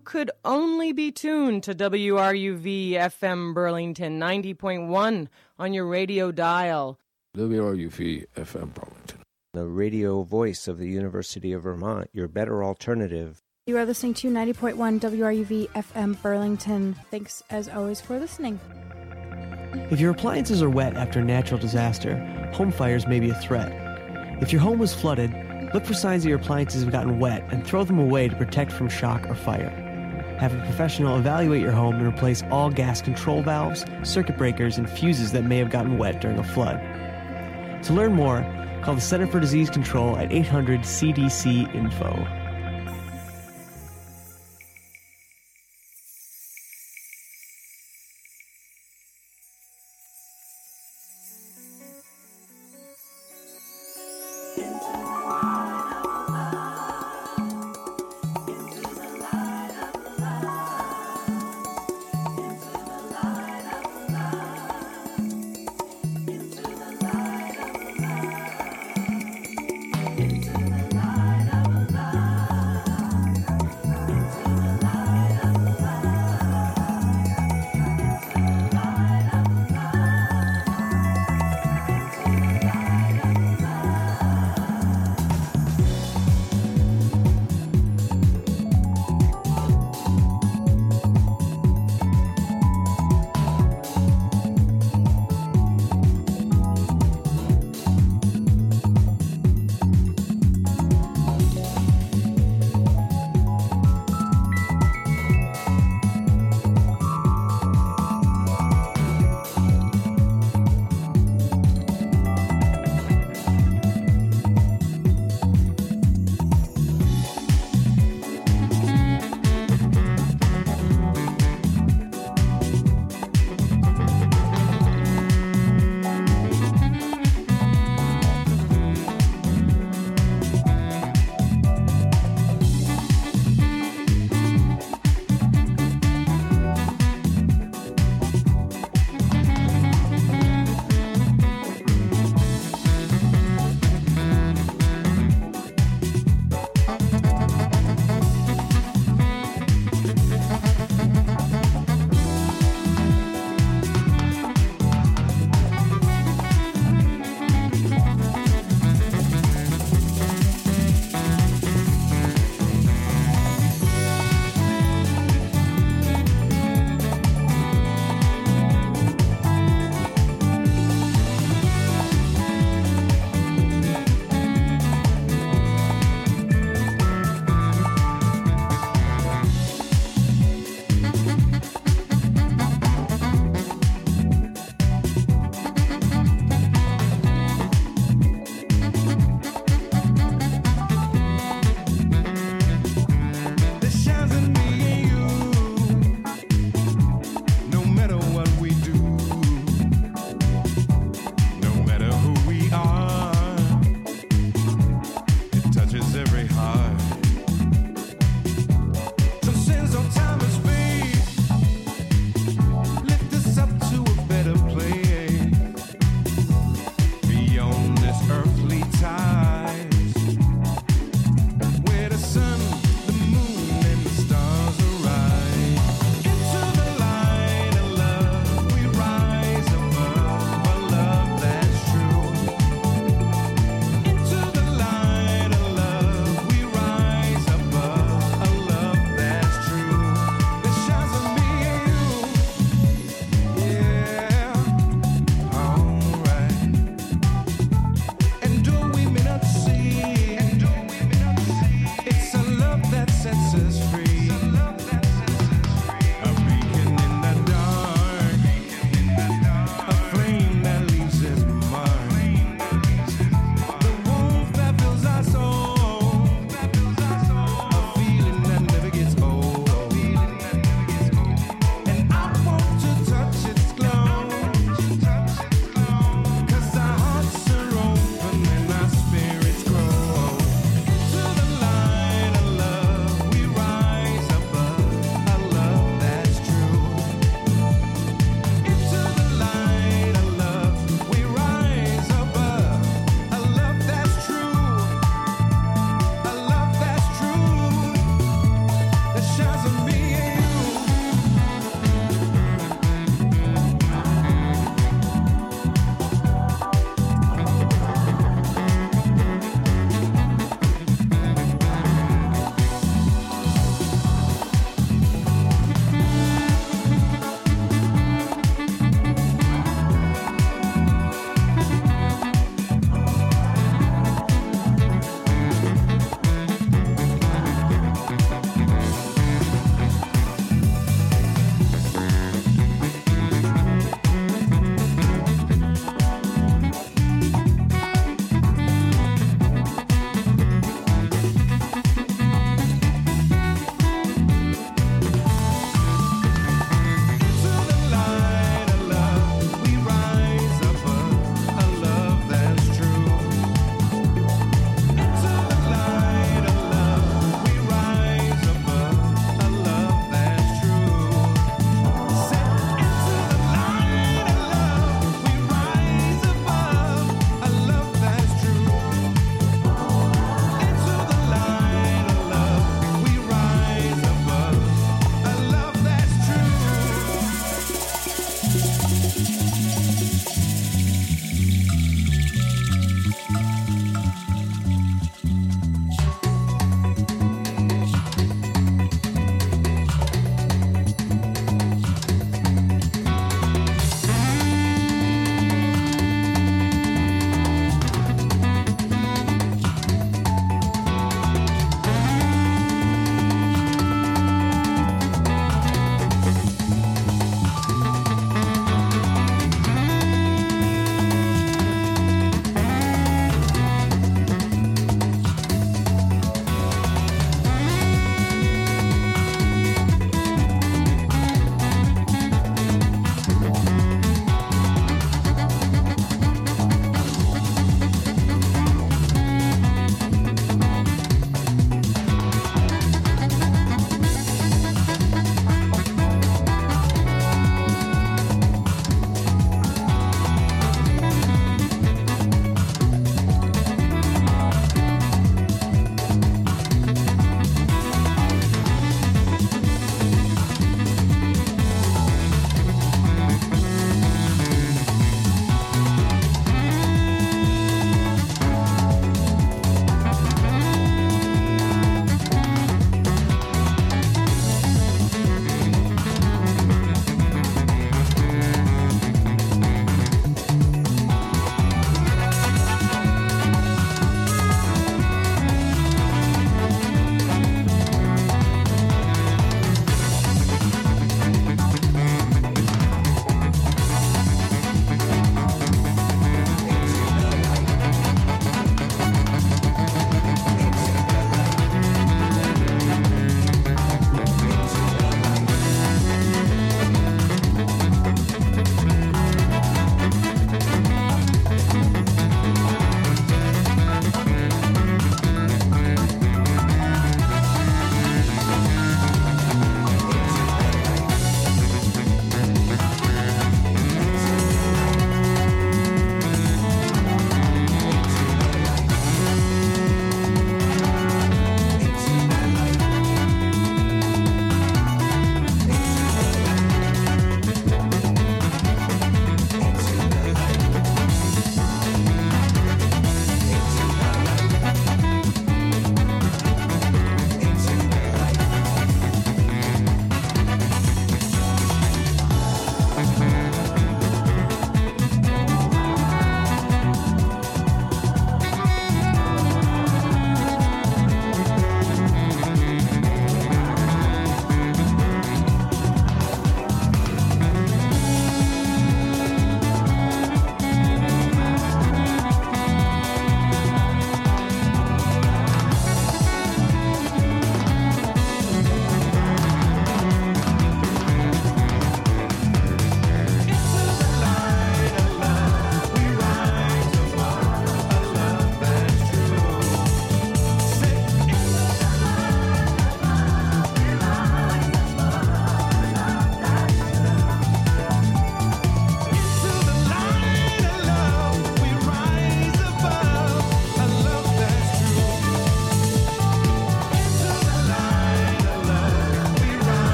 could only be tuned to WRUV FM Burlington 90.1 on your radio dial. WRUV FM Burlington, the radio voice of the University of Vermont, your better alternative. You are listening to 90.1 WRUV FM Burlington. Thanks, as always, for listening. If your appliances are wet after a natural disaster, home fires may be a threat. If your home was flooded, look for signs that your appliances have gotten wet and throw them away to protect from shock or fire. Have a professional evaluate your home and replace all gas control valves, circuit breakers, and fuses that may have gotten wet during a flood. To learn more, call the Center for Disease Control at 800-CDC-INFO. Into the light of love.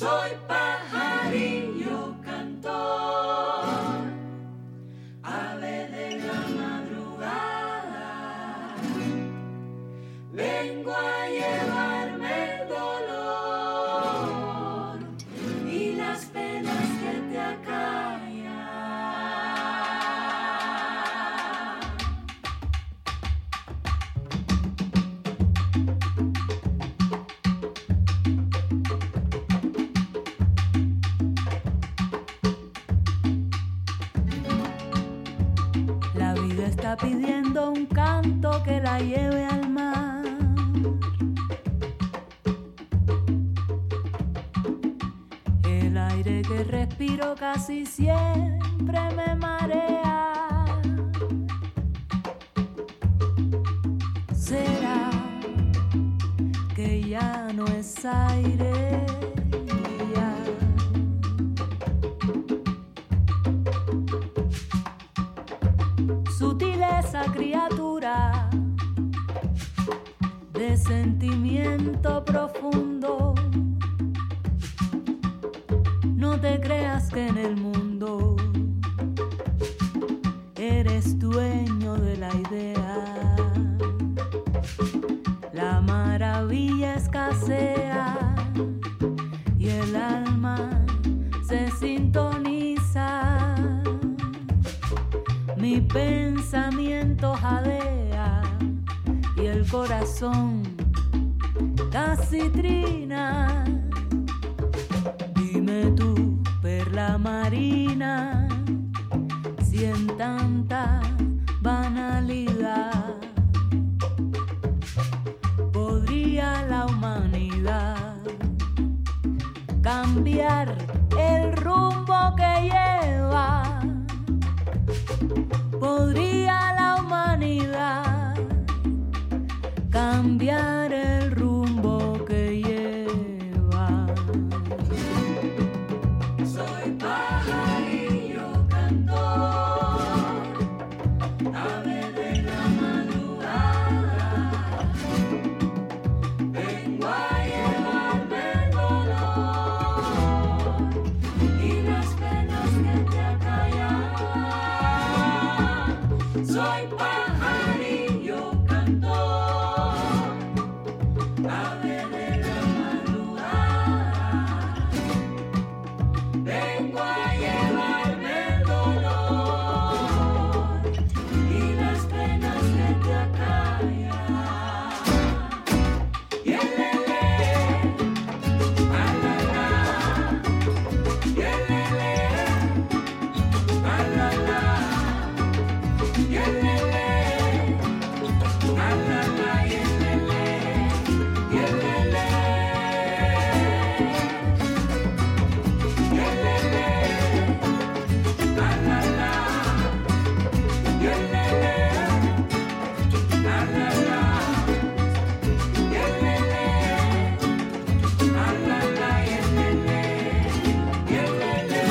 Soy pajarillo cantor, ave de la madrugada, vengo a llevarme el dolor y las penas que te acallan. La vida está pidiendo un canto que la lleve al mar. El aire que respiro casi siempre me marea. ¿Será que ya no es aire? Ya. Sutileza, criatura de sentimiento profundo. No te creas que en el mundo eres dueño de la idea. La maravilla escasea y el alma se sintoniza. Mi pensamiento jadea y el corazón casi trina. Dime tú, perla marina, si en tanta banalidad podría la humanidad cambiar el rumbo que lleva. ¿Podría la humanidad cambiar el rumbo que lleva? Soy pajarillo cantor, ave de la madrugada, vengo a llevarme el dolor y las penas que te acallan. Soy pajarillo cantor, ave de la madrugada, vengo a llevarme el dolor y las penas que te acallan. Yelele, alala, yelele, alala. Yelele, alala, yelele, yelele, yelele, alala, yelele, alala, yelele, alala, yelele, yelele.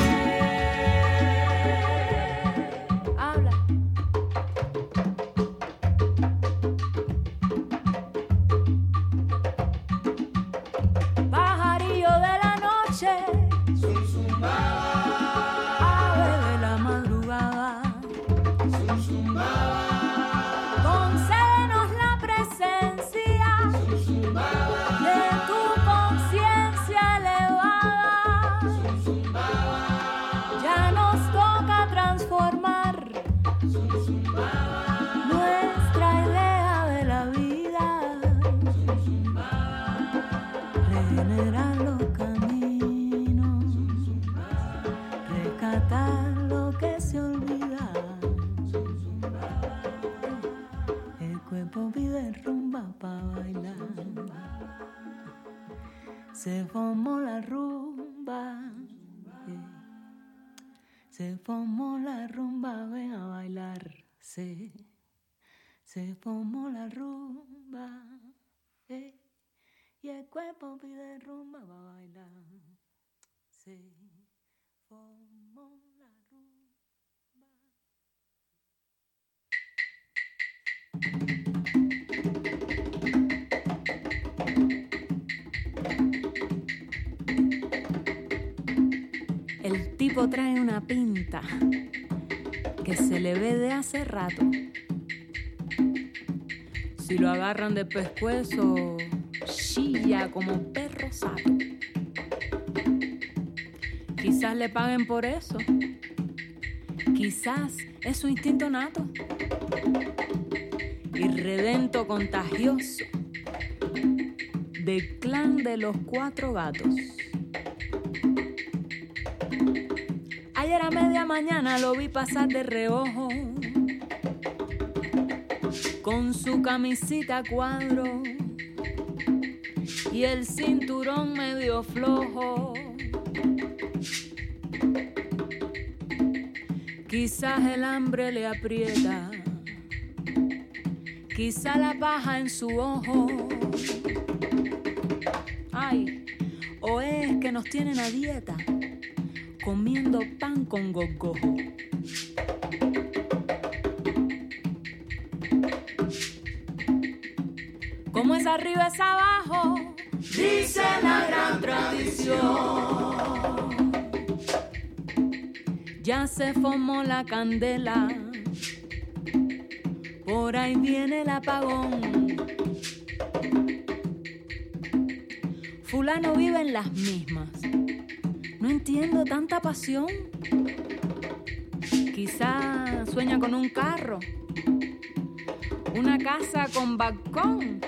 Habla. Pajarillo de la noche, ave de la madrugada, concédenos la presencia de tu conciencia elevada. Ya nos toca transformar nuestra idea de la vida, regenerar los caminos, rescatar lo que se olvida. El cuerpo pide rumba pa' bailar. Se formó la rumba, se formó la rumba, ven a bailar. Se formó la rumba, y el cuerpo pide rumba pa' bailar. Se formó la rumba. tipo trae una pinta que se le ve de hace rato. Si lo agarran de pescuezo, chilla como perro sato. Quizás le paguen por eso. Quizás es su instinto nato. Irredento contagioso del clan de los 4 gatos. Ayer a media mañana lo vi pasar de reojo con su camisita a cuadro y el cinturón medio flojo. Quizás el hambre le aprieta, quizá la paja en su ojo. Ay, o es que nos tienen a dieta, comiendo pan con gogojo. Como es arriba es abajo, dice la gran tradición. Ya se formó la candela, por ahí viene el apagón. Fulano vive en las mismas. No entiendo tanta pasión. Quizá sueña con un carro, una casa con balcón.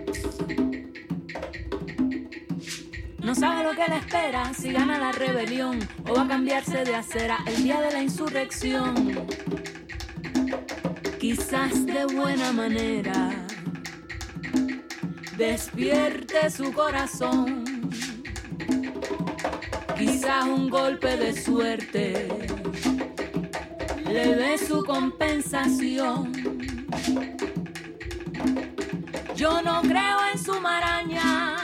No sabe lo que le espera si gana la rebelión o va a cambiarse de acera el día de la insurrección. Quizás de buena manera despierte su corazón. Quizás un golpe de suerte le dé su compensación. Yo no creo en su maraña,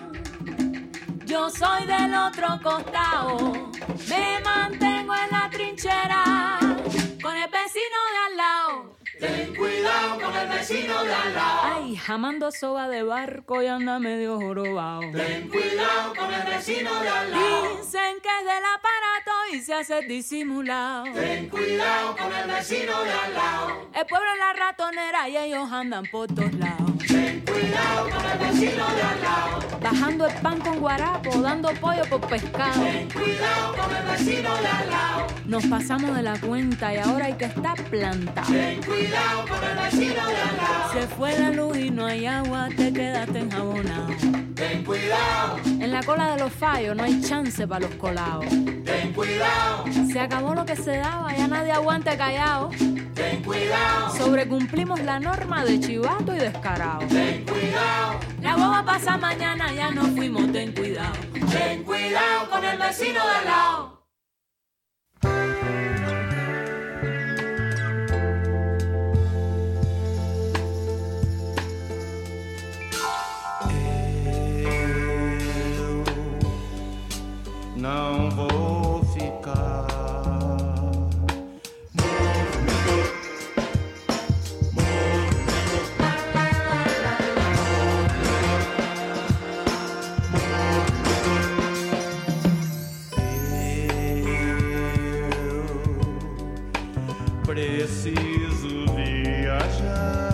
yo soy del otro costado. Me mantengo en la trinchera con el vecino de al lado. Ten cuidado con el vecino de al lado. Ay, jamando soga de barco y anda medio jorobado. Ten cuidado con el vecino de al lado. Dicen que es del aparato y se hace disimulado. Ten cuidado con el vecino de al lado. El pueblo es la ratonera y ellos andan por todos lados. Ten cuidado con el vecino de al lado. Bajando el pan con guarapo, dando pollo por pescado. Ten cuidado con el vecino de al lado. Nos pasamos de la cuenta y ahora hay que estar plantado. Ten cuidado con el vecino de al lado. Se fue la luz y no hay agua, te quedaste enjabonado. Ten cuidado. En la cola de los fallos no hay chance para los colados. Ten cuidado. Se acabó lo que se daba, ya nadie aguante callado. Ten cuidado. Sobrecumplimos la norma de chivato y descarado. Ten cuidado. La boba pasa mañana, ya nos fuimos, ten cuidado. Ten cuidado con el vecino de al lado. Não vou ficar. Preciso viajar.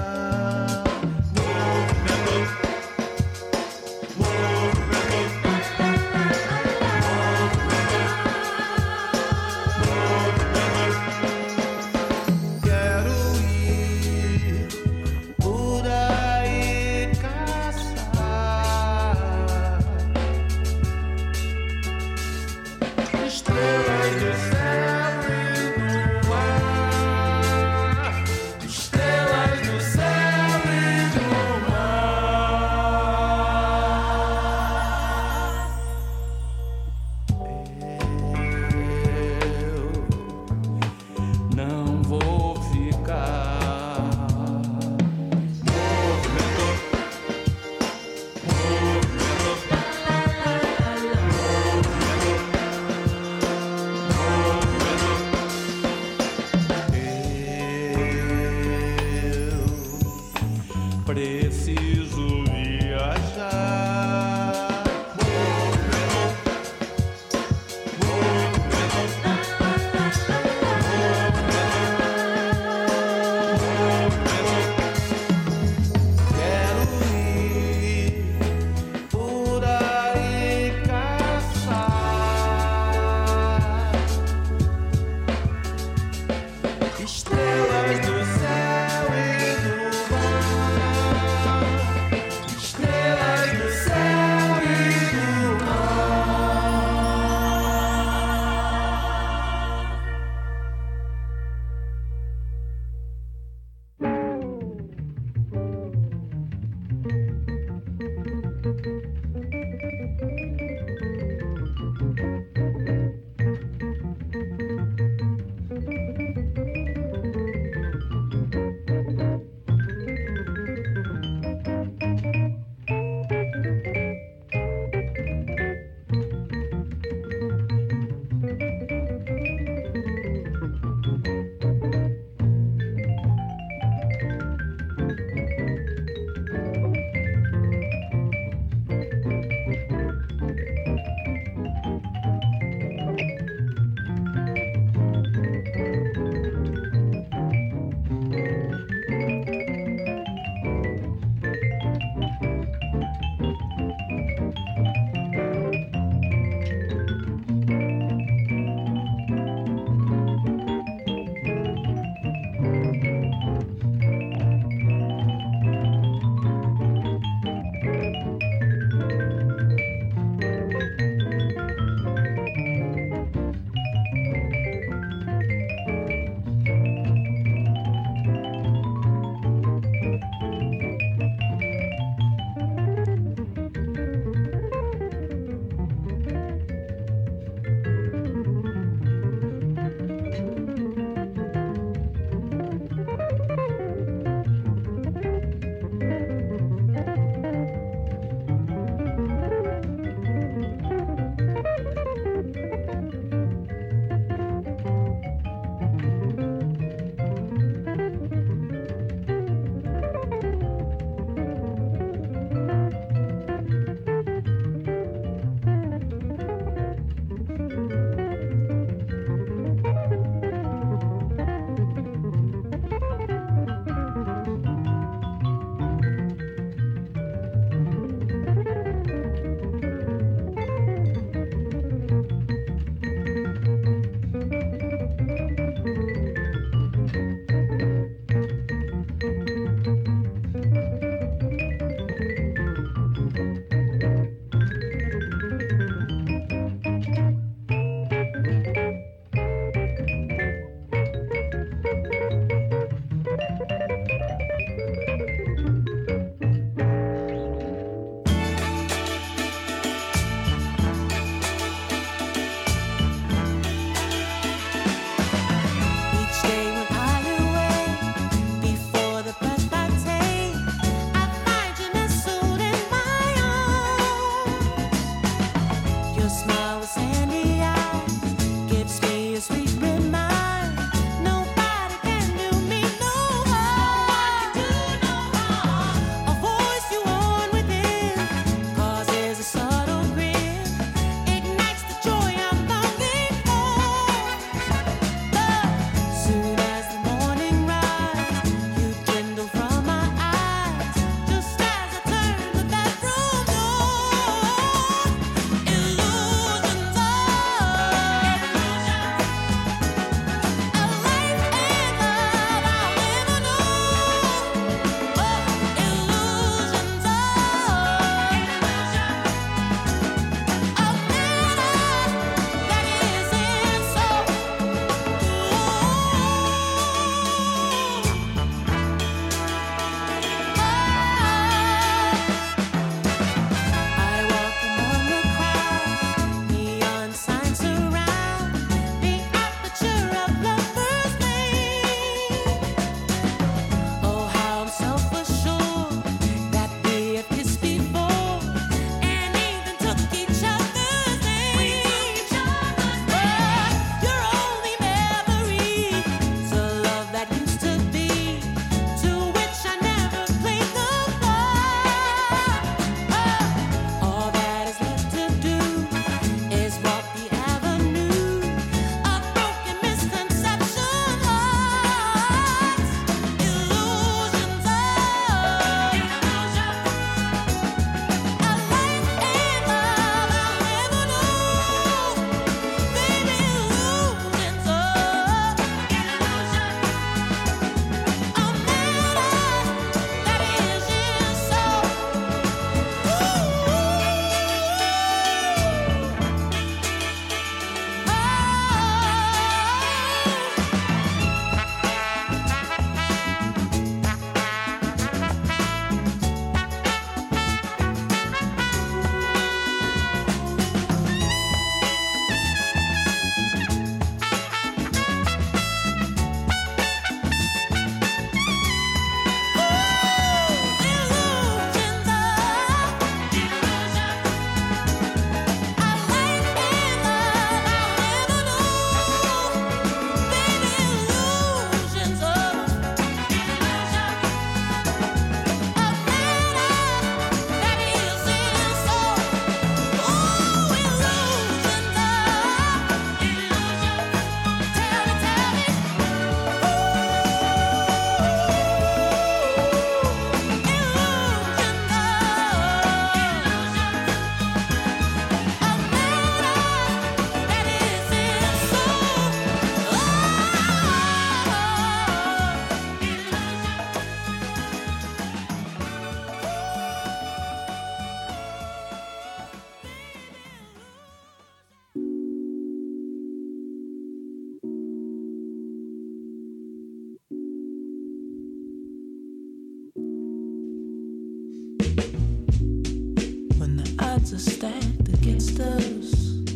are stacked against us.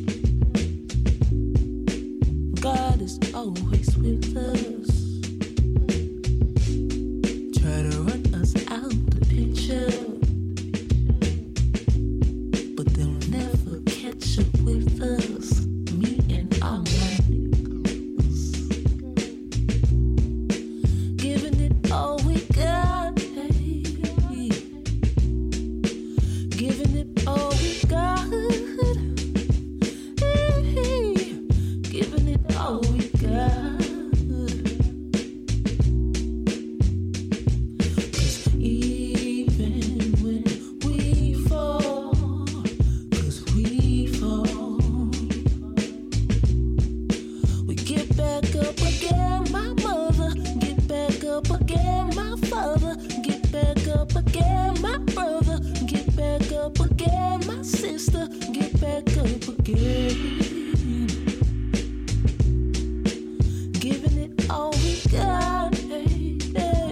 God is always with us. Try to run us out the picture, but they'll never catch up with us. Me and all my niggas, giving it all we got, hey. Giving it all we got, hey. Giving it all we got. 'Cause even when we fall, 'cause we fall, we get back up again, my mother. Get back up again, my father. Get back up again, my brother. Get back up again, my sister. Get back up again. Giving it all we got, hey, hey.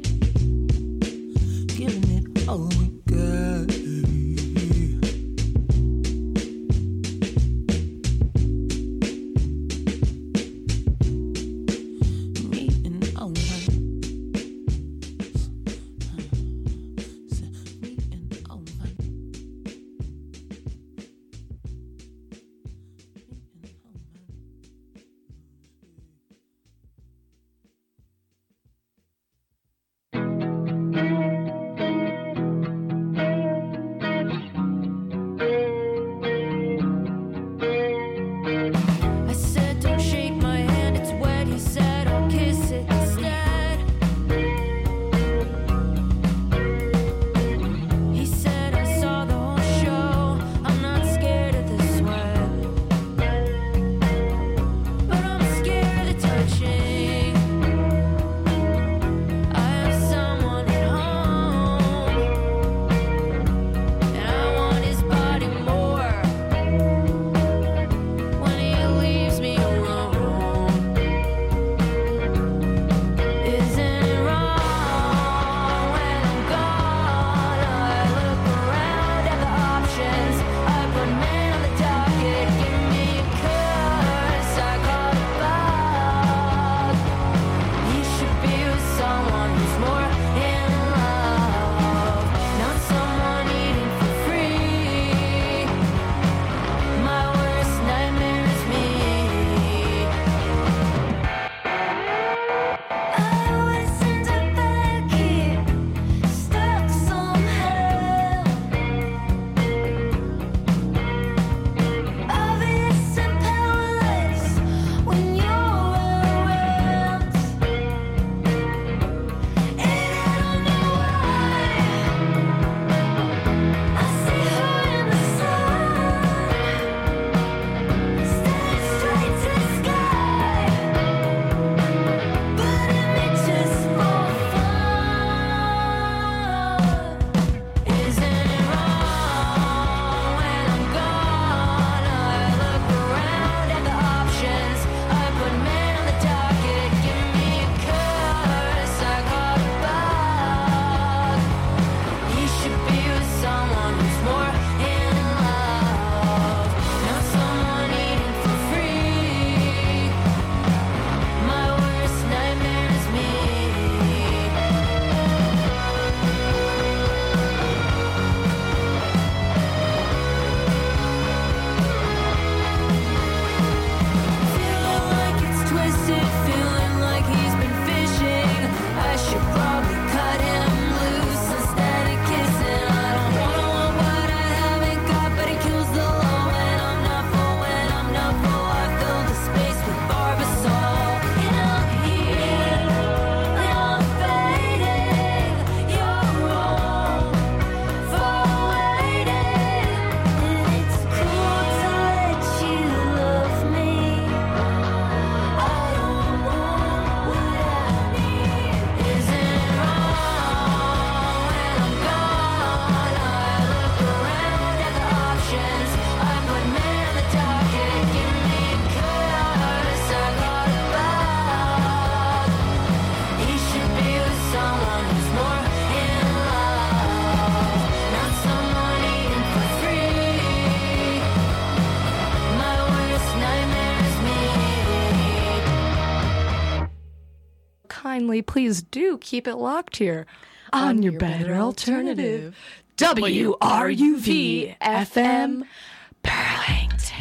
Giving it all we got, me and all my, me and all my. kindly, please do keep it locked here on your better alternative. WRUV FM Burlington.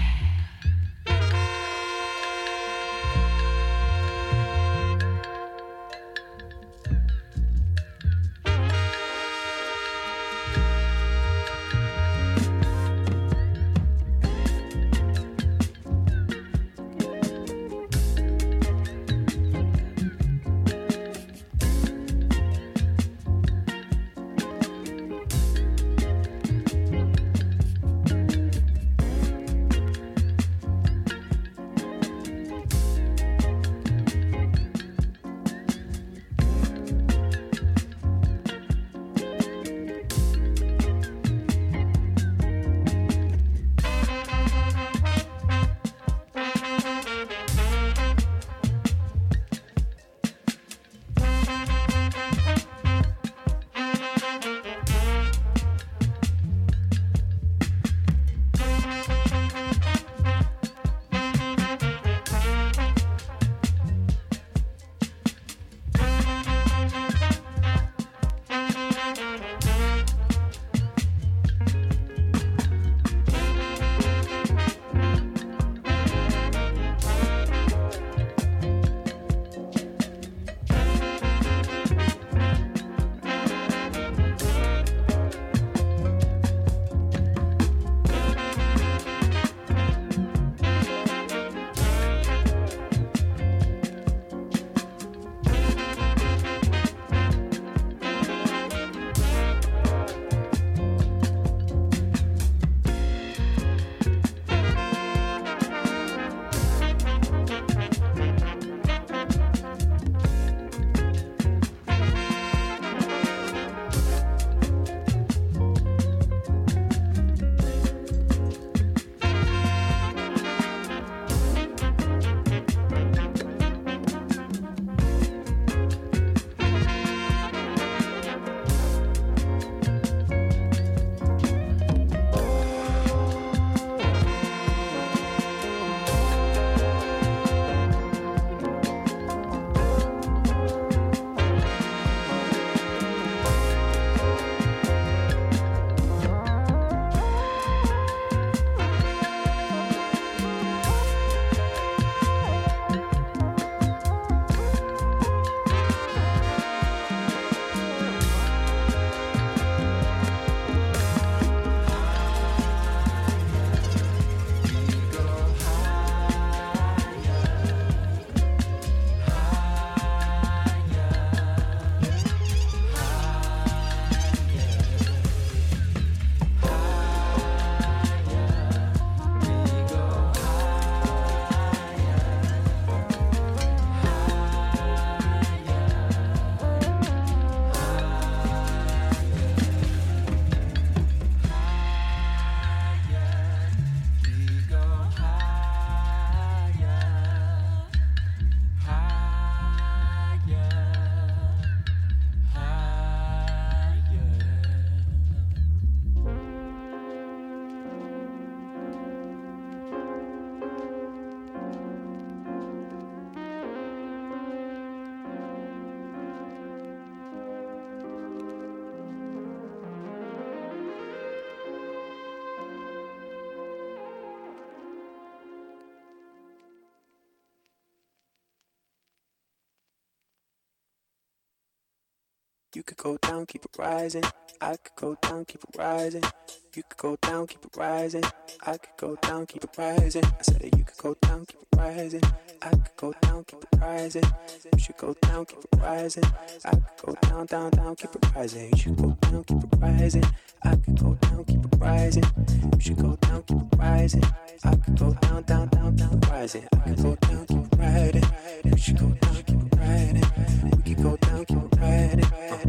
You could go down, keep it rising. I could go down, keep it rising. You could go down, keep it rising. I could go down, keep it rising. I said that you could go down, keep it rising. I could go down, keep it rising. You should go down, keep it rising. I could go down, down, down, keep it rising. You should go down, keep it rising. I could go down, keep it rising. You should go down, keep it rising. I could go down, down, down, down, rising. I could go down, keep it riding. You should go down, keep it riding. We could go down, keep it riding.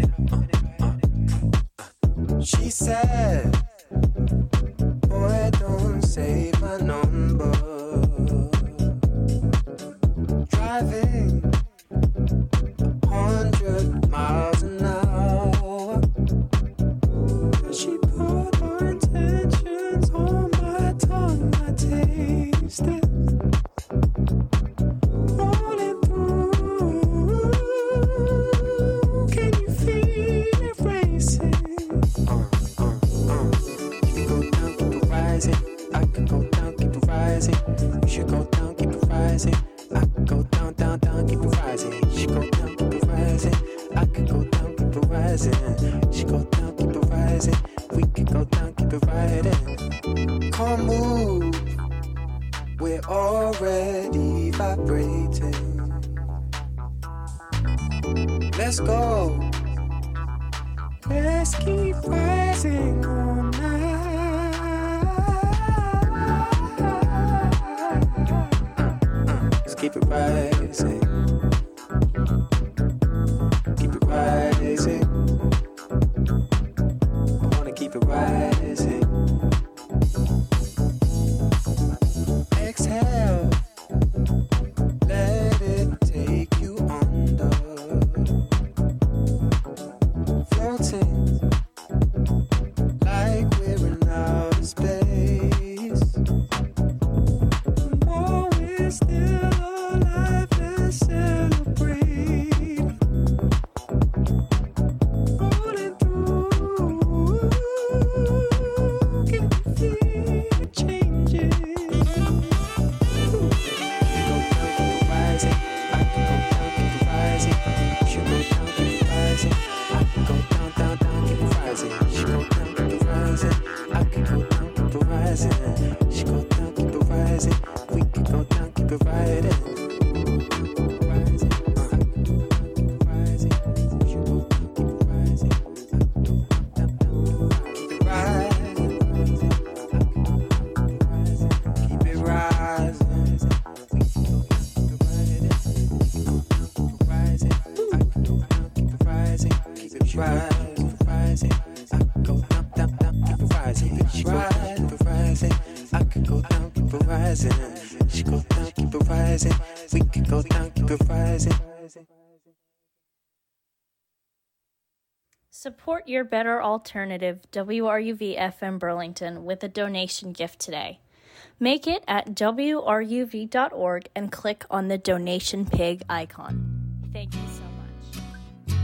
She said, boy, don't save my number. Driving 100 miles an hour. She put her intentions on my tongue. I taste it rolling through. rising. I could go down, down, down, keep it rising. She go down, keep it rising. I could go down, keep it rising. She go down, keep it rising. We could go down, keep it riding. Come on, move. We're already vibrating. Let's go. Let's keep rising all night. Let's keep it rising. Keep it rising. I wanna keep it rising. Exhale. Let it take you under. Floating like we're in outer space. More we're still alive, let's celebrate. Rolling through, can you feel the changes? Go down, keep it rising. I can go down, keep it rising. You go down, keep it rising. I can go down, down, down, keep it rising. She go down, keep it rising. I can go down, keep it rising. She go down, keep it rising. We can go down, keep it riding. Rising, keep it rising. She go down, keep it rising. I can go down, down, down, keep it rising. Keep it rising. We can go down, keep it riding. I can go down, keep it rising. Keep it rising. I can go down, down, down, keep it rising. Keep it rising. I can go down, keep it rising. She go down, keep it rising. We can go down, keep it rising. Support your better alternative, WRUV FM Burlington, with a donation gift today. Make it at wruv.org and click on the donation pig icon. Thank you so much.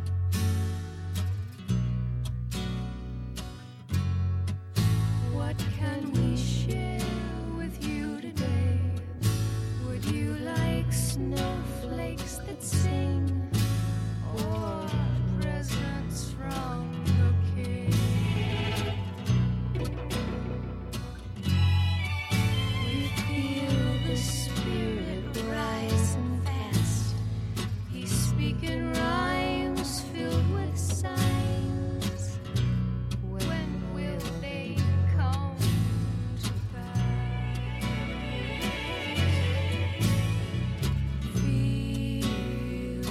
What can we share with you today? Would you like snowflakes that sing, or presents from the king? We feel the spirit rising fast. He's speaking rhymes filled with signs. When will they come to pass? Feel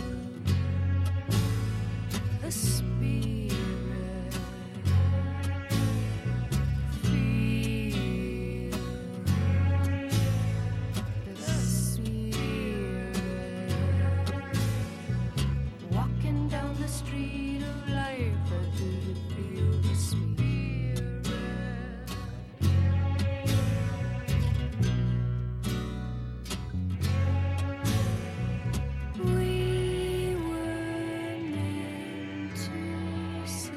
the spirit. Feel the spirit. Walking down the street of life, or do you feel the spirit? We were meant to see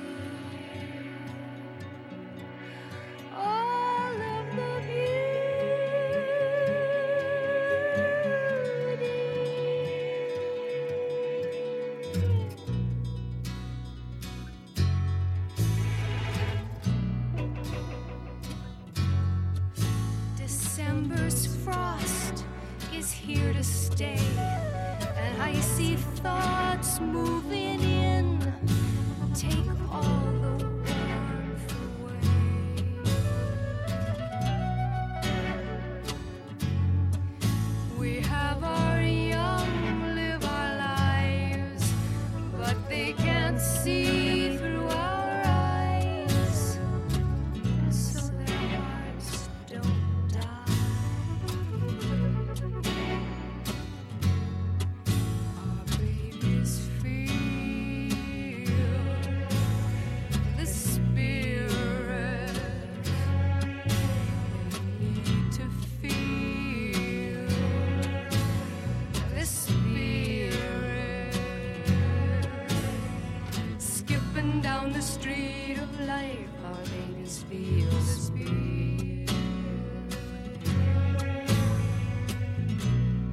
all of the December's frost is here to stay, and icy thoughts moving in take all the warmth away. We have our young live our lives, but they can't see through our eyes, so their hearts don't die. Our babies feel the spirit. They need to feel the spirit. Skipping down the street of life, our babies feel the spirit.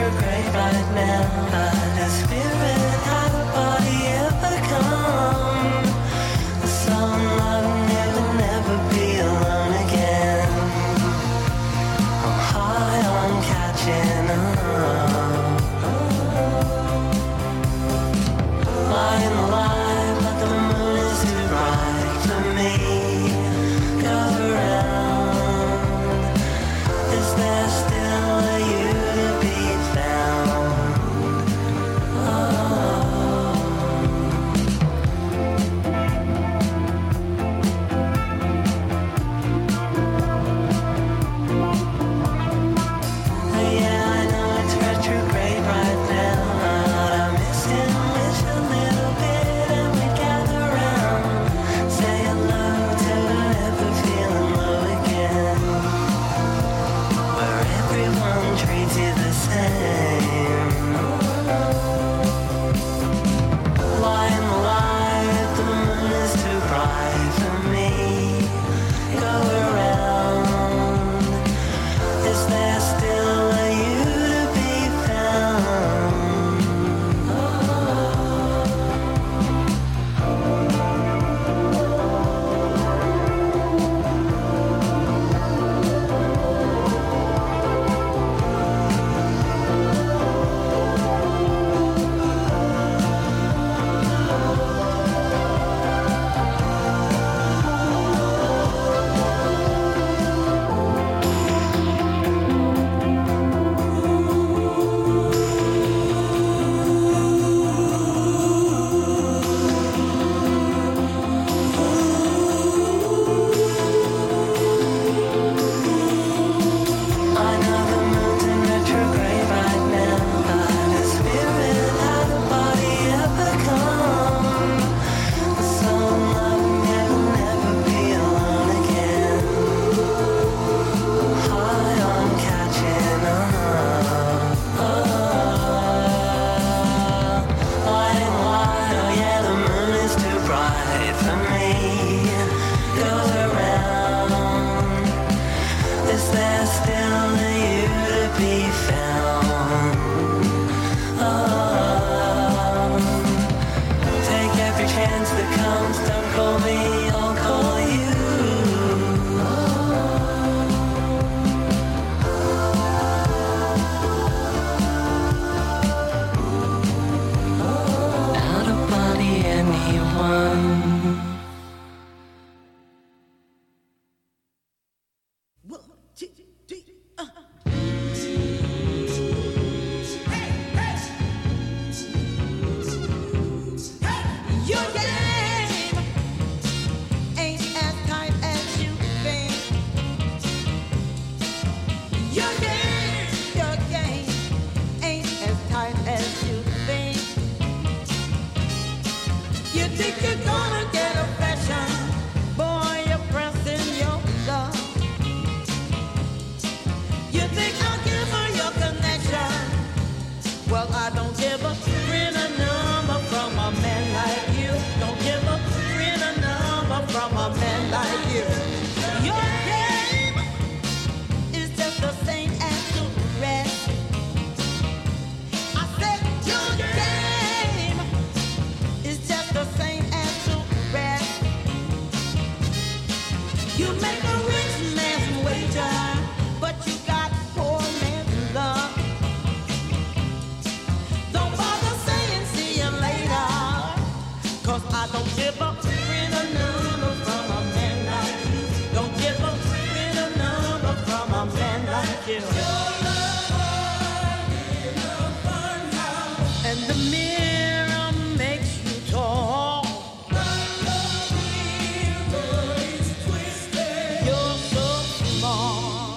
retrograde right now, but the spirit out of body ever come. Some love will never be alone again. I'm high on catching up. Lying alive, but the moon is too bright for me. Go around. Is there still a you to be found? Yeah, I know it's retrograde right now, but I miss him, wish a little bit, and we gather round, say hello to never feeling low again, where everyone treats you the same. Lying alive, the moon is too bright for me. Go around. Is there still a you to be found? I know the moon's in retrograde right now, but the spirit out of body ever come. Some love will never be alone again. High on catching up. Lying wide, oh yeah, the moon is too bright for me. Go around. Is there still a you to be found? Take every chance that comes, don't call me, I'll call you. Out of body anyone. Your game ain't as tight as you think. Your game ain't as tight as you think. You think you're gonna get a fashion, boy, you're pressing your luck. You think I'll give her your connection? Well, I don't give a print a number from a man like you. Don't give a print a number from a man like you. Your game is just the same as the rest. I said your game is just the same as the rest. You make a rich man's wager, but you got poor man's love. Don't bother saying see you later, 'cause I don't give up print a number from a man like you. Don't give up print a number from a man like you. And the mirror makes you tall. You're so small.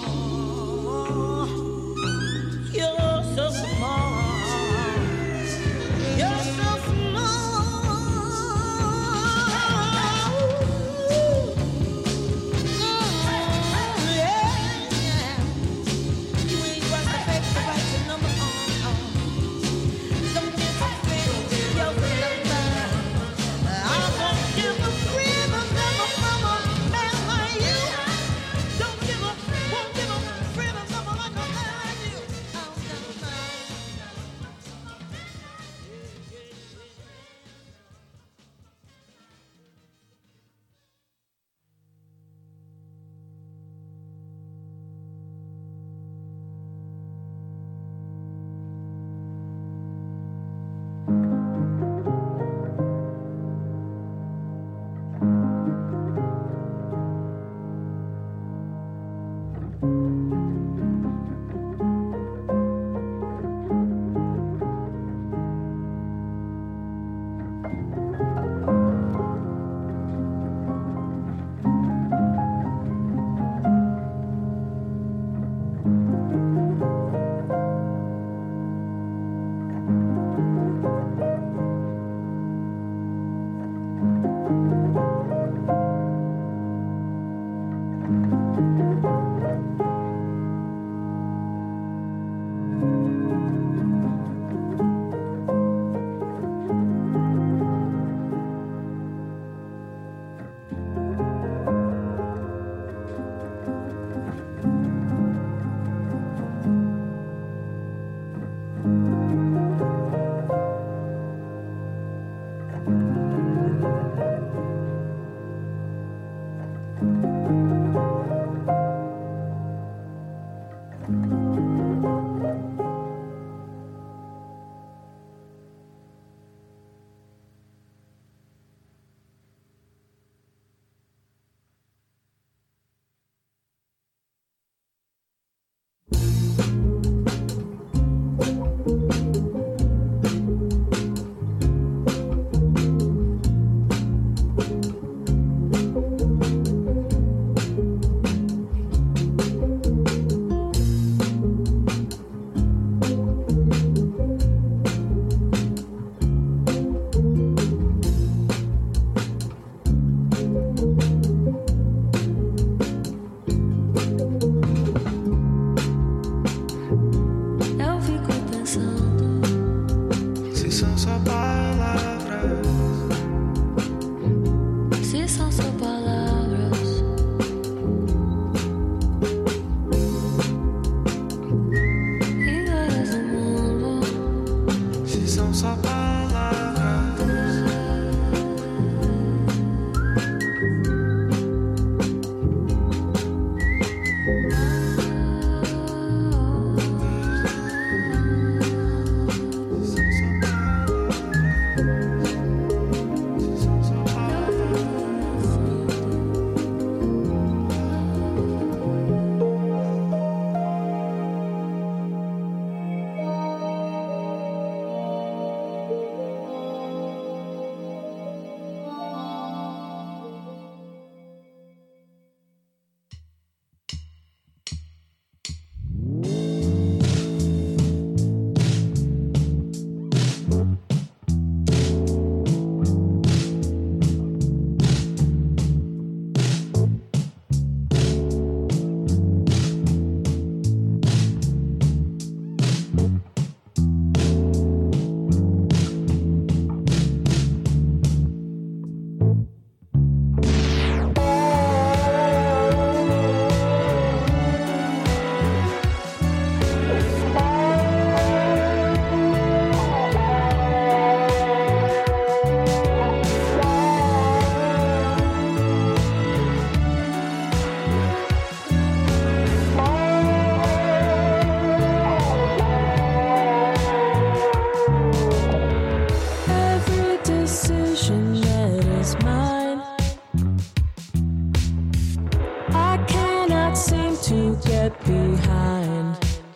get behind.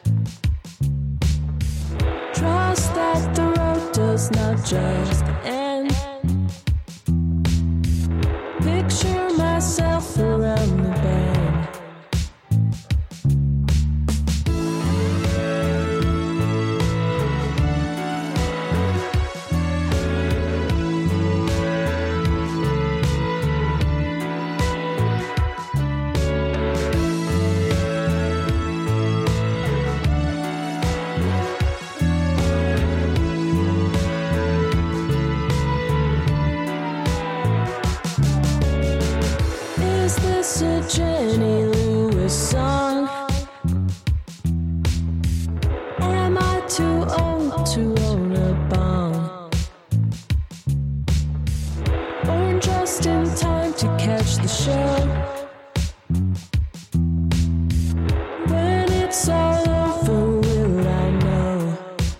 Trust that the road does not just end. Picture myself around the bend. Jenny Lewis song. Am I too old to own a bong? Born just in time to catch the show. When it's all over, will I know?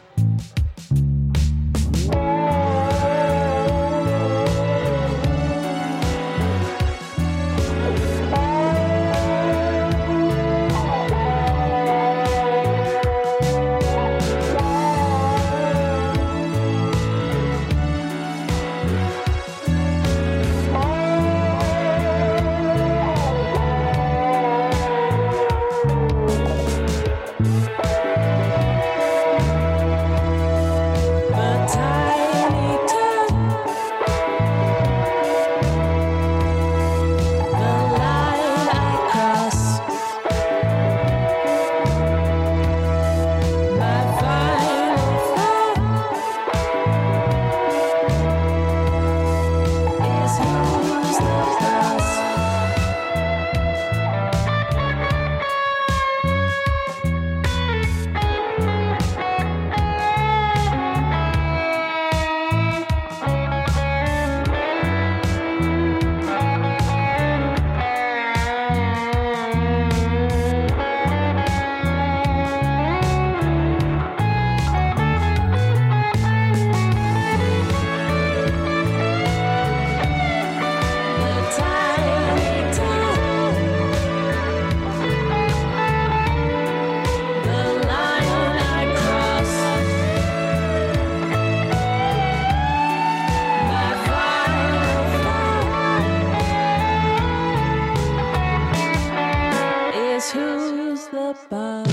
Who's the boss?